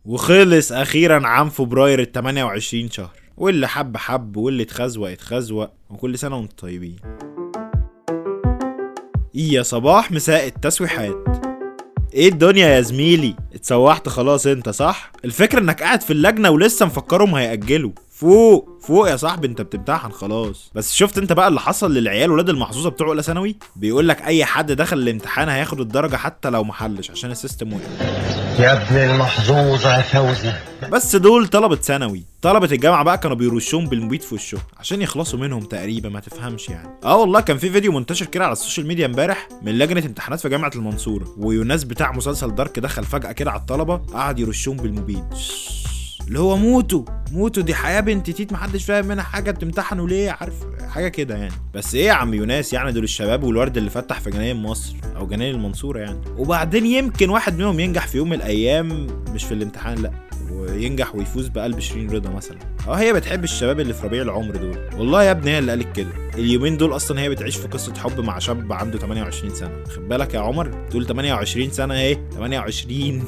وخلص اخيرا عام فبراير 28 شهر، واللي حب حب واللي اتخزوق اتخزوق، وكل سنة وانتم طيبين. يا صباح مساء التسويحات. ايه الدنيا يا زميلي؟ اتسوحت خلاص انت صح؟ الفكرة انك قاعد في اللجنة ولسه مفكرهم هيأجلوا. فوق يا صاحبي، انت بتمتحن خلاص. بس شفت انت بقى اللي حصل للعيال ولاد المحظوظه بتوع اولى ثانوي؟ بيقول لك اي حد دخل الامتحان هياخد الدرجه حتى لو محلش عشان السيستم وقع. يا ابن المحظوظه يا فوزي. بس دول طلبه ثانوي، طلبه الجامعه بقى كانوا بيرشوهم بالمبيد في وشهم عشان يخلصوا منهم تقريبا، ما تفهمش يعني. والله كان في فيديو منتشر كده على السوشيال ميديا امبارح من لجنه امتحانات في جامعه المنصوره، ويوناس بتاع مسلسل دارك دخل فجاه كده على الطلبه قعد يرشهم بالمبيد، اللي هو موتوا دي حياه بنت تيت محدش فاهم منها حاجه، بتمتحنوا ليه؟ عارف حاجه كده يعني. بس ايه يا عم يوناس، يعني دول الشباب والورد اللي فتح في جناين مصر او جناين المنصوره يعني، وبعدين يمكن واحد منهم ينجح في يوم من الايام، مش في الامتحان لا، وينجح ويفوز بقلب شيرين رضا مثلا. هي بتحب الشباب اللي في ربيع العمر دول. والله يا ابني هي اللي قالت كده. اليومين دول اصلا هي بتعيش في قصه حب مع شاب عنده 28 سنه. خد بالك يا عمر، تقول 28 سنه اهي 28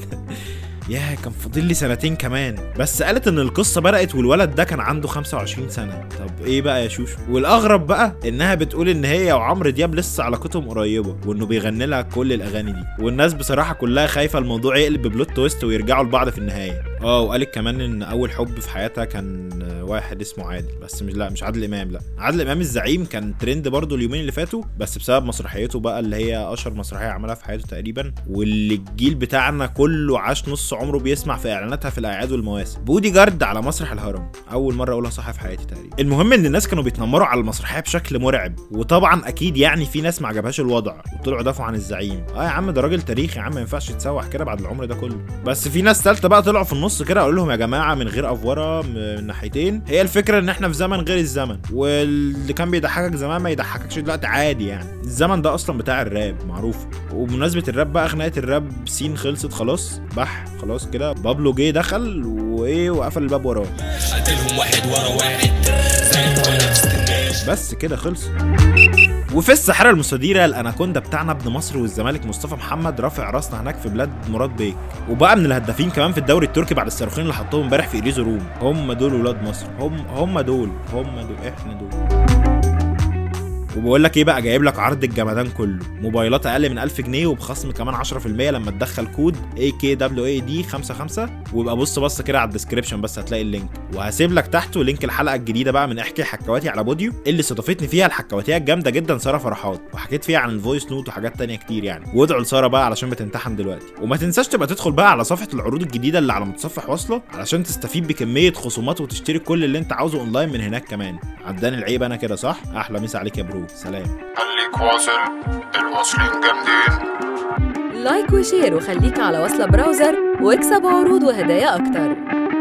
ياه كان فاضل لي سنتين كمان. بس قالت ان القصه بدات والولد ده كان عنده 25 سنه. طب ايه بقى يا شوشو؟ والاغرب بقى انها بتقول ان هي وعمرو دياب لسه علاقتهم قريبه، وانه بيغني لها كل الاغاني دي، والناس بصراحه كلها خايفه الموضوع يقلب ببلوت تويست ويرجعوا لبعض في النهايه. وقالت كمان ان اول حب في حياتها كان واحد اسمه عادل، بس مش عادل امام، لا عادل امام الزعيم كان ترند برضو اليومين اللي فاتوا، بس بسبب مسرحيته بقى اللي هي اشهر مسرحيه عملها في حياته تقريبا، واللي الجيل بتاعنا كله عاش نص عمره بيسمع في اعلاناتها في الاعياد والمواسم. بودي جارد على مسرح الهرم، اول مره اقولها صح في حياتي تقريبا. المهم ان الناس كانوا بيتنمروا على المسرحيه بشكل مرعب، وطبعا اكيد يعني في ناس ما عجبهاش الوضع وطلعوا دافعوا عن الزعيم. يا عم ده راجل تاريخي يا عم، ما ينفعش يتسوح كده بعد العمر ده كله. بس في ناس ثالثه بقى طلعوا في النص كده قالوا لهم يا جماعه من غير افوره من ناحيتين، هي الفكره ان احنا في زمن غير الزمن، واللي كان بيضحكك زمان ما يضحككش دلوقتي عادي يعني. الزمن ده اصلا بتاع الراب معروف. وبمناسبه الراب بقى، خناقه الراب سين خلصت خلاص، خلاص كده. بابلو جه دخل وقفل الباب وراه، قتلهم واحد ورا واحد بس كده خلص. وفي الساحره المستديره الاناكوندا بتاعنا ابن مصر والزمالك مصطفى محمد رافع راسنا هناك في بلاد مراد بيك، وبقى من الهدافين كمان في الدوري التركي بعد الصاروخين اللي حطوهم امبارح في اريزو روم. هم دول ولاد مصر، هم دول احنا دول. وبقول لك ايه بقى، جايب لك عرض الجمدان كله، موبايلات اقل من 1000 جنيه وبخصم كمان 10% لما تدخل كود AKWAD55. ويبقى بص كده على الديسكريبشن بس هتلاقي اللينك، وهسيب لك تحته لينك الحلقه الجديده بقى من احكي حكواتي على بوديو، اللي استضافتني فيها الحكواتيه الجامده جدا ساره فرحات، وحكيت فيها عن الفويس نوت وحاجات تانية كتير يعني. وادعوا لساره بقى علشان بتمتحن دلوقتي. وما تنساش تبقى تدخل بقى على صفحه العروض الجديده اللي على متصفح واصله علشان تستفيد بكميه خصومات وتشتري كل اللي انت عاوزه اونلاين من هناك كمان. عداني العيب انا كده صح؟ احلى مسا عليك يا برو، سلام. خليك واصل، الواصلين جامدين. لايك وشير وخليك على وصلة براوزر واكسب عروض وهدايا اكتر.